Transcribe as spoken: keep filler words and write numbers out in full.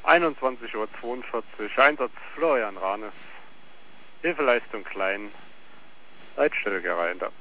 einundzwanzig Uhr zweiundvierzig, Einsatz Florian Rahnes, Hilfeleistung Klein, Leitstelle Gereinde.